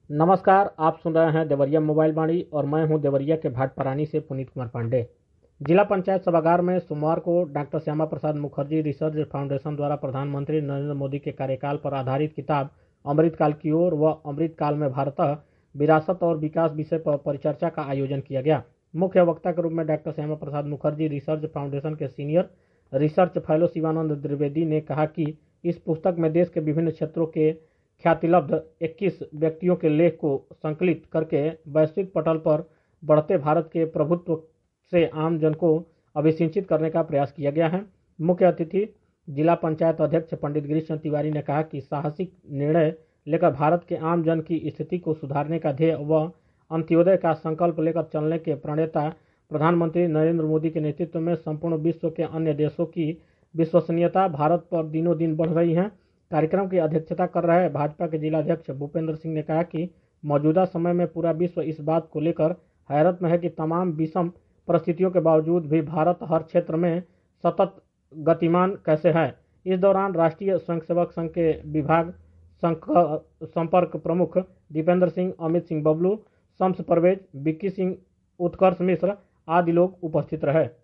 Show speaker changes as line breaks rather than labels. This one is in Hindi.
नमस्कार, आप सुन रहे हैं देवरिया मोबाइल वाणी और मैं हूं देवरिया के भाटपरानी से पुनीत कुमार पांडे। जिला पंचायत सभागार में सोमवार को doctor Shyama Prasad Mukherjee research foundation द्वारा प्रधानमंत्री नरेंद्र मोदी के कार्यकाल पर आधारित किताब अमृतकाल की ओर व अमृतकाल में भारतः विरासत और विकास विषय पर परिचर्चा का आयोजन किया गया। मुख्य वक्ता के रूप में doctor Shyama Prasad Mukherjee research foundation के senior research fellow Shivanand Dwivedi ने कहा कि इस पुस्तक में देश के विभिन्न क्षेत्रों के ख्यातिलब्ध 21 व्यक्तियों के लेख को संकलित करके वैश्विक पटल पर बढ़ते भारत के प्रभुत्व से आम जन को अभिसिंचित करने का प्रयास किया गया है। मुख्य अतिथि जिला पंचायत अध्यक्ष पंडित गिरीश चंद्र तिवारी ने कहा कि साहसिक निर्णय लेकर भारत के आम जन की स्थिति को सुधारने का ध्येय व अंत्योदय का संकल्प लेकर चलने के प्रणेता प्रधानमंत्री नरेंद्र मोदी के नेतृत्व में संपूर्ण विश्व के अन्य देशों की विश्वसनीयता भारत पर दिनों दिन बढ़ रही है। कार्यक्रम की अध्यक्षता कर रहे भाजपा के जिलाध्यक्ष भूपेंद्र सिंह ने कहा कि मौजूदा समय में पूरा विश्व इस बात को लेकर हैरत में है कि तमाम विषम परिस्थितियों के बावजूद भी भारत हर क्षेत्र में सतत गतिमान कैसे है। इस दौरान राष्ट्रीय स्वयंसेवक संघ के विभाग संपर्क प्रमुख दीपेंद्र सिंह, अमित सिंह बबलू, शम्स परवेज, विक्की सिंह, उत्कर्ष मिश्र आदि लोग उपस्थित रहे।